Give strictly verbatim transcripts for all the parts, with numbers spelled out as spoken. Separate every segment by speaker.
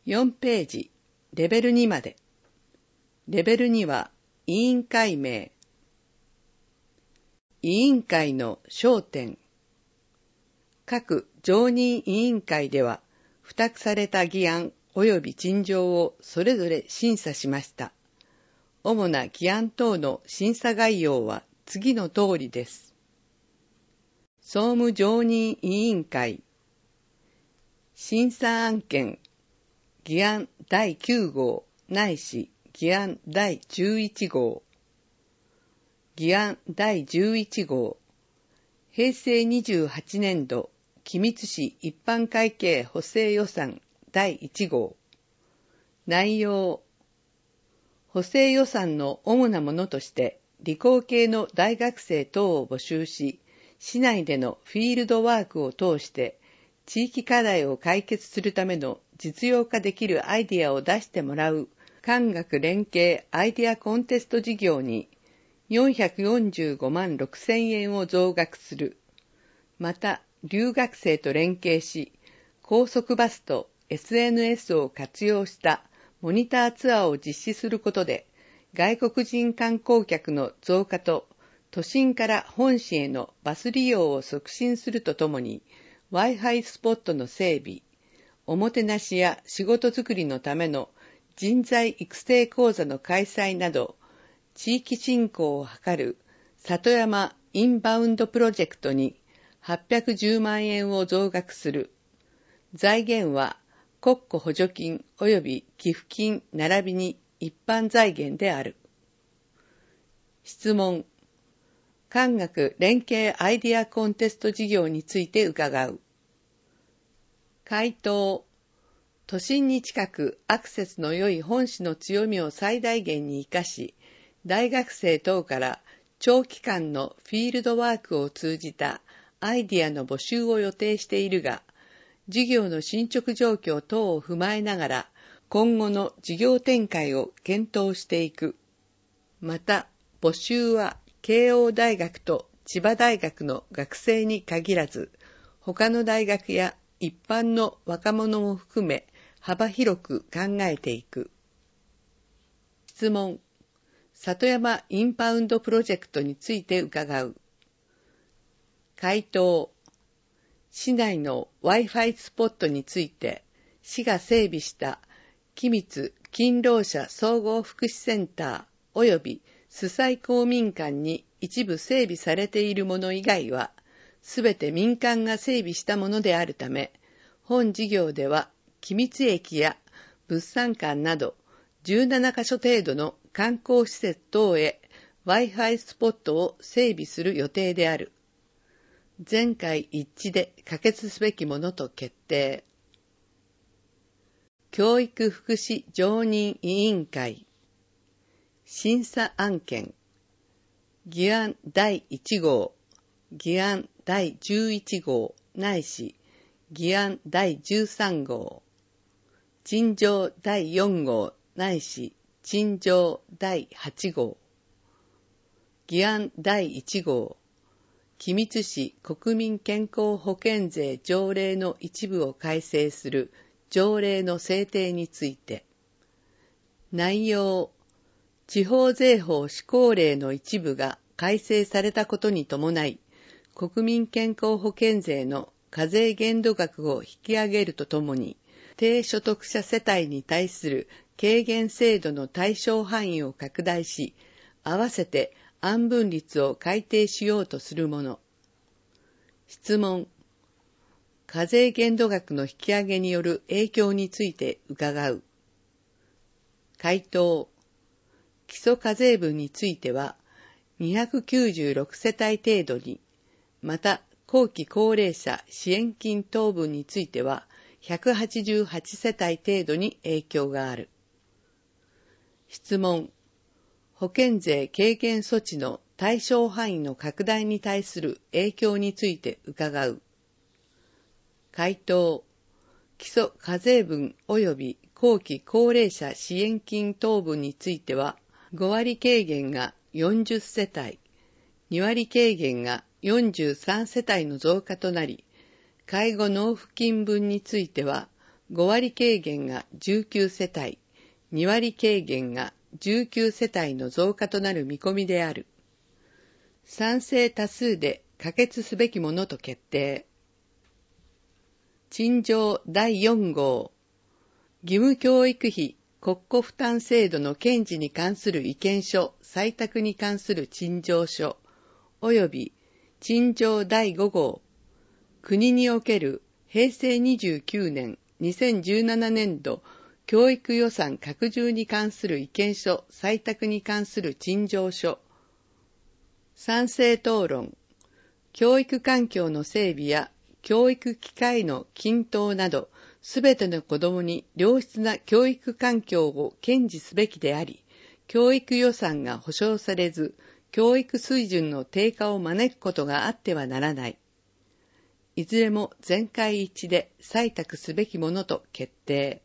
Speaker 1: よんページ、レベルにまで。レベルには、委員会名。委員会の焦点。各常任委員会では、付託された議案及び陳情をそれぞれ審査しました。主な議案等の審査概要は次の通りです。総務常任委員会。審査案件。議案だいきゅう号ないし議案だいじゅういち号。議案だいじゅういち号。平成にじゅうはちねん度君津市一般会計補正予算だいいち号。内容。補正予算の主なものとして理工系の大学生等を募集し、市内でのフィールドワークを通して地域課題を解決するための実用化できるアイデアを出してもらう官学連携アイデアコンテスト事業によんひゃくよんじゅうごまんろくせんえんを増額する。また、留学生と連携し、高速バスと エスエヌエス を活用したモニターツアーを実施することで、外国人観光客の増加と都心から本市へのバス利用を促進するとともに、Wi-Fi スポットの整備、おもてなしや仕事づくりのための人材育成講座の開催など、地域振興を図る里山インバウンドプロジェクトにはっぴゃくじゅうまんえんを増額する。財源は国庫補助金及び寄付金並びに一般財源である。質問。官学連携アイデアコンテスト事業について伺う。回答。都心に近くアクセスの良い本市の強みを最大限に生かし、大学生等から長期間のフィールドワークを通じたアイディアの募集を予定しているが、事業の進捗状況等を踏まえながら、今後の事業展開を検討していく。また、募集は慶応大学と千葉大学の学生に限らず、他の大学や一般の若者も含め幅広く考えていく。質問。里山インバウンドプロジェクトについて伺う。回答。市内の Wi-Fi スポットについて、市が整備した君津勤労者総合福祉センター及び須西公民館に一部整備されているもの以外は、すべて民間が整備したものであるため、本事業では君津駅や物産館などじゅうななかしょ程度の観光施設等へ Wi-Fi スポットを整備する予定である。全会一致で可決すべきものと決定。教育福祉常任委員会。審査案件。議案だいいち号、議案だいじゅういち号ないし議案だいじゅうさん号、陳情だいよん号ないし陳情だいはち号、議案だいいち号、君津市国民健康保険税条例の一部を改正する条例の制定について。内容。地方税法施行令の一部が改正されたことに伴い、国民健康保険税の課税限度額を引き上げるとともに、低所得者世帯に対する軽減制度の対象範囲を拡大し、合わせて案分率を改定しようとするもの。質問。課税限度額の引き上げによる影響について伺う。回答。基礎課税分については、にひゃくきゅうじゅうろくせたい程度に、また後期高齢者支援金等分については、ひゃくはちじゅうはちせたい程度に影響がある。質問。保険税軽減措置の対象範囲の拡大に対する影響について伺う。回答。基礎課税分及び後期高齢者支援金等分については、ごわり軽減がよんじゅっせたい、にわり軽減がよんじゅうさんせたいの増加となり、介護納付金分については、 ごわり軽減がじゅうきゅうせたい、にわり軽減がじゅうきゅうせたいの増加となる見込みである。賛成多数で可決すべきものと決定。陳情だいよん号、義務教育費国庫負担制度の堅持に関する意見書採択に関する陳情書、及び陳情だいご号、国におけるへいせいにじゅうきゅうねんにせんじゅうななねんど教育予算拡充に関する意見書採択に関する陳情書、賛成討論、教育環境の整備や教育機会の均等など、すべての子どもに良質な教育環境を堅持すべきであり、教育予算が保障されず、教育水準の低下を招くことがあってはならない。いずれも全会一致で採択すべきものと決定。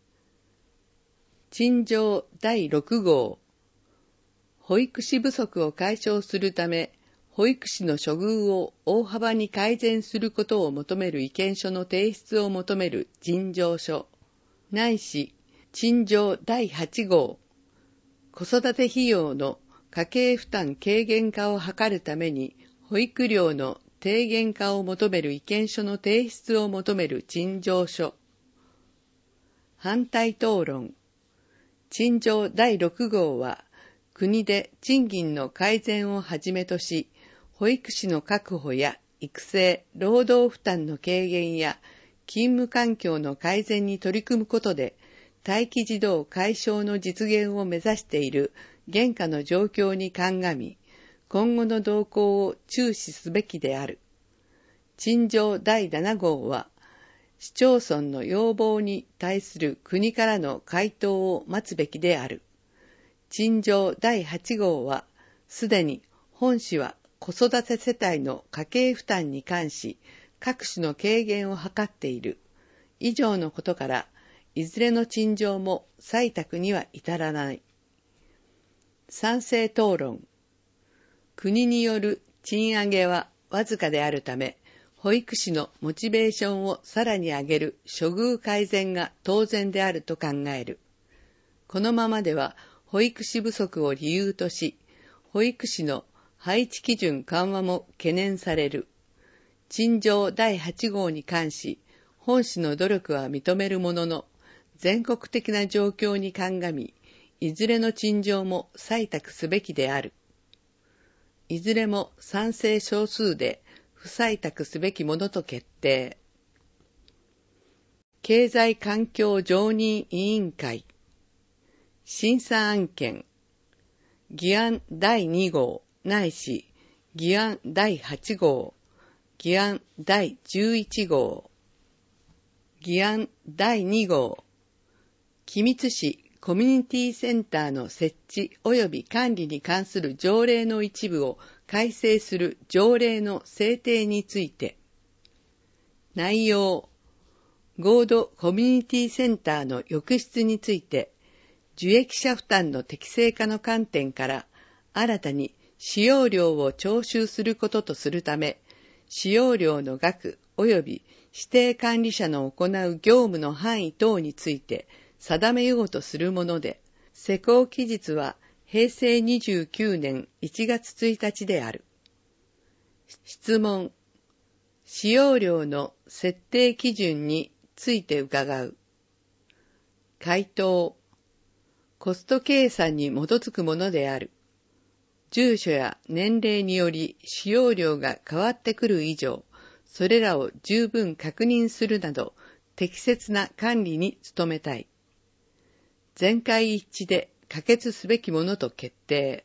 Speaker 1: 陳情だいろく号、保育士不足を解消するため、保育士の処遇を大幅に改善することを求める意見書の提出を求める陳情書、ないし陳情だいはち号、子育て費用の家計負担軽減化を図るために保育料の低減化を求める意見書の提出を求める陳情書、反対討論、陳情だいろく号は、国で賃金の改善をはじめとし、保育士の確保や育成、労働負担の軽減や勤務環境の改善に取り組むことで、待機児童解消の実現を目指している現下の状況に鑑み、今後の動向を注視すべきである。陳情だいなな号は、市町村の要望に対する国からの回答を待つべきである。陳情だいはち号は、すでに本市は子育て世帯の家計負担に関し、各種の軽減を図っている。以上のことから、いずれの陳情も採択には至らない。賛成討論。国による賃上げはわずかであるため、保育士のモチベーションをさらに上げる処遇改善が当然であると考える。このままでは保育士不足を理由とし、保育士の配置基準緩和も懸念される。陳情だいはち号に関し、本市の努力は認めるものの、全国的な状況に鑑み、いずれの陳情も採択すべきである。いずれも賛成少数で不採択すべきものと決定。経済環境常任委員会審査案件議案だいに号ないし議案だいはち号、議案だいじゅういち号、議案だいに号、君津市コミュニティセンターの設置及び管理に関する条例の一部を改正する条例の制定について。内容、合同コミュニティセンターの浴室について、受益者負担の適正化の観点から、新たに使用料を徴収することとするため、使用料の額及び指定管理者の行う業務の範囲等について、定めようとするもので、施行期日はへいせいにじゅうきゅうねんいちがつついたちである。質問、使用料の設定基準について伺う。回答、コスト計算に基づくものである。住所や年齢により使用料が変わってくる以上、それらを十分確認するなど、適切な管理に努めたい。全会一致で可決すべきものと決定。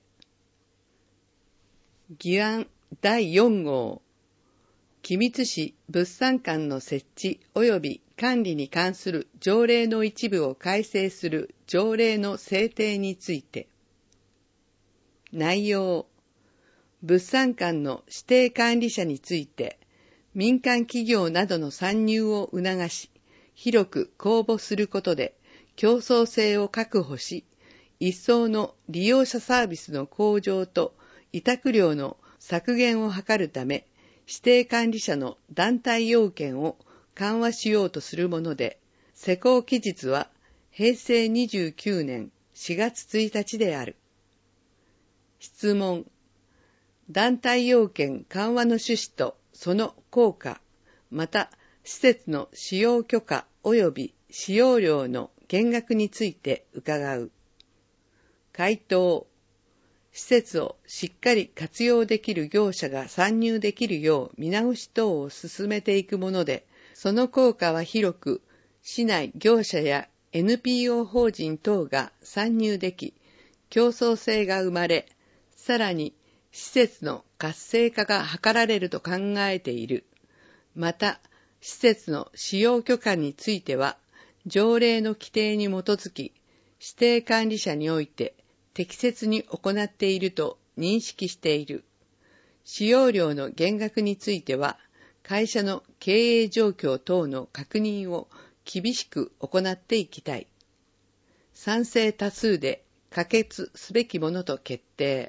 Speaker 1: 議案だいよん号、君津市物産館の設置及び管理に関する条例の一部を改正する条例の制定について。内容、物産館の指定管理者について、民間企業などの参入を促し、広く公募することで、競争性を確保し、一層の利用者サービスの向上と委託料の削減を図るため、指定管理者の団体要件を緩和しようとするもので、 施行期日はへいせいにじゅうきゅうねんしがつついたちである。質問。団体要件緩和の趣旨とその効果、また施設の使用許可及び使用料の減額について伺う。回答。施設をしっかり活用できる業者が参入できるよう見直し等を進めていくもので、その効果は広く、市内業者や エヌピーオー 法人等が参入でき、競争性が生まれ、さらに施設の活性化が図られると考えている。また、施設の使用許可については、条例の規定に基づき、指定管理者において適切に行っていると認識している。使用料の減額については、会社の経営状況等の確認を厳しく行っていきたい。賛成多数で可決すべきものと決定。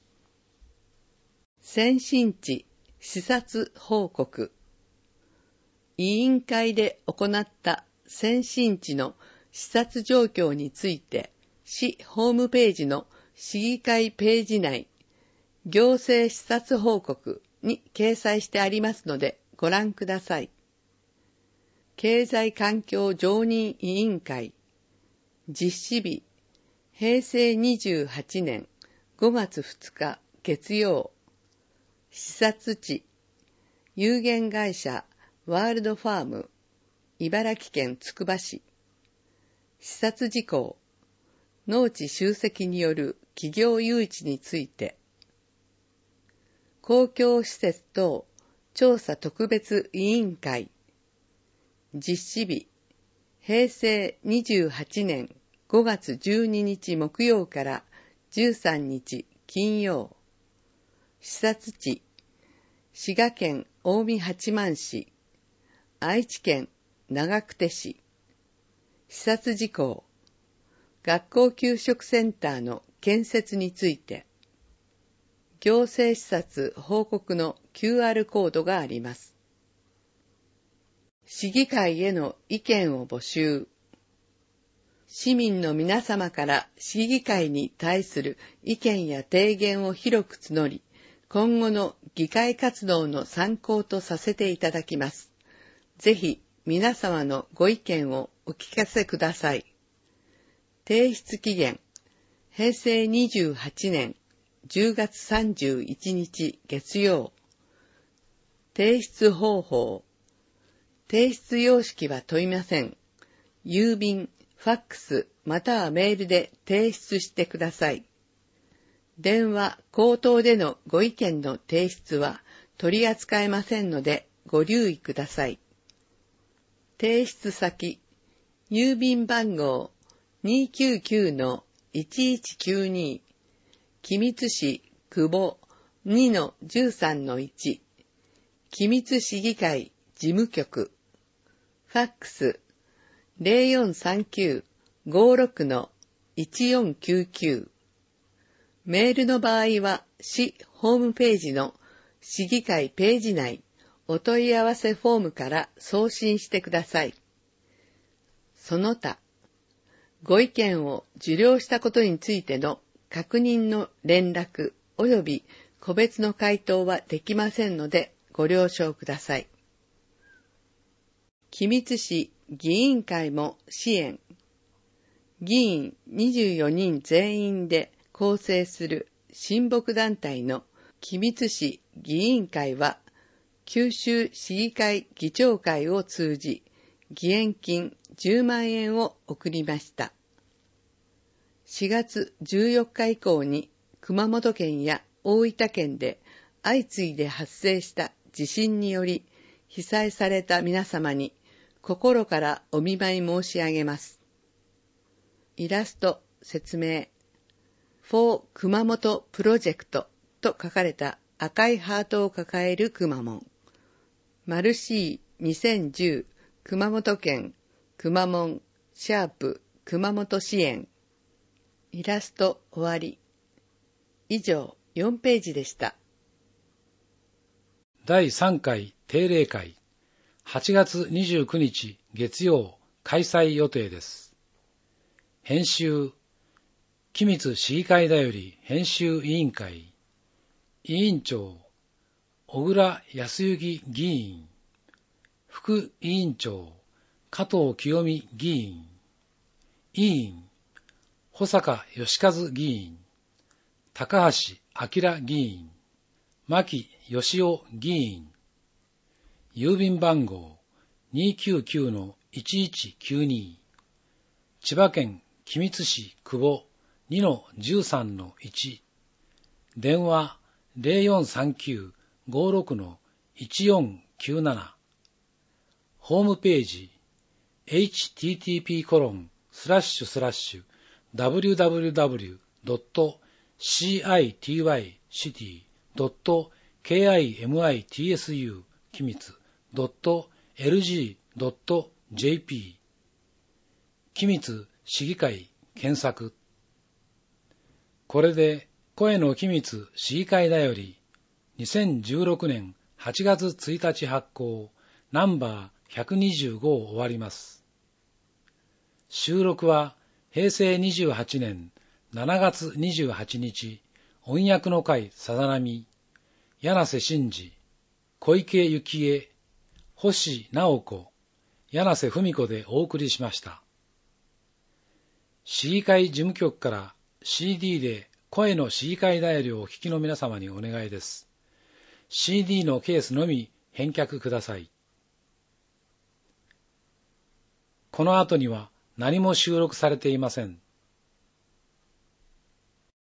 Speaker 1: 先進地視察報告。委員会で行った先進地の視察状況について、市ホームページの市議会ページ内、行政視察報告に掲載してありますのでご覧ください。経済環境常任委員会、実施日、へいせいにじゅうはちねんごがつふつか月曜、視察地、有限会社ワールドファーム、茨城県つくば市。視察事項、農地集積による企業誘致について。公共施設等調査特別委員会。実施日、へいせいにじゅうはちねんごがつじゅうににち木曜からじゅうさんにち金曜。視察地、滋賀県近江八幡市、愛知県長久手市。視察事項、学校給食センターの建設について。行政視察報告の キューアール コードがあります。市議会への意見を募集。市民の皆様から市議会に対する意見や提言を広く募り、今後の議会活動の参考とさせていただきます。ぜひ皆様のご意見をお聞かせください。提出期限、へいせいにじゅうはちねんじゅうがつさんじゅういちにち月曜。提出方法。提出様式は問いません。郵便、ファックスまたはメールで提出してください。電話、口頭でのご意見の提出は取り扱えませんのでご留意ください。提出先、郵便番号 にーきゅうきゅうのいちいちきゅうに、君津市久保 にのじゅうさんのいち、君津市議会事務局。ファックス ゼロよんさんきゅうごろくのいちよんきゅうきゅう。メールの場合は市ホームページの市議会ページ内お問い合わせフォームから送信してください。その他、ご意見を受領したことについての確認の連絡及び個別の回答はできませんのでご了承ください。君津市議員会も支援。議員にじゅうよにん全員で構成する親睦団体の君津市議員会は、九州市議会議長会を通じ、義援金じゅうまんえんを送りました。しがつじゅうよっか以降に熊本県や大分県で相次いで発生した地震により被災された皆様に心からお見舞い申し上げます。イラスト説明。for 熊本プロジェクトと書かれた赤いハートを抱えるくまモン。マルシーにせんじゅう熊本県くまモンシャープ熊本支援。イラスト終わり。以上よんページでした。
Speaker 2: だいさんかい定例会はちがつにじゅうくにち月曜開催予定です。編集、君津市議会だより編集委員会、委員長、小倉康之議員、副委員長、加藤清美議員、委員、保坂義和議員、高橋明議員、牧義夫議員、郵便番号 にひゃくきゅうじゅうのいちいちきゅうに、千葉県君津市久保 にのじゅうさんのいち、電話 ゼロよんさんきゅうごろくのいちよんきゅうなな、ホームページ エイチティーティーピーコロンスラッシュスラッシュダブリューダブリューダブリュードットシーアイティーワイシティドットケーアイエムアイティーエスユー 君津ドットエルジードットジェーピー 君津市議会検索。これで声の君津市議会だよりにせんじゅうろくねんはちがつついたち発行ナンバーひゃくにじゅうごを終わります。収録はへいせいにじゅうはちねんしちがつにじゅうはちにち、音訳の会さざ波、柳瀬真嗣、小池幸恵、星直子、柳瀬文子でお送りしました。市議会事務局から シーディー で声の市議会だよりをお聞きの皆様にお願いです。シーディー のケースのみ返却ください。この後には何も収録されていません。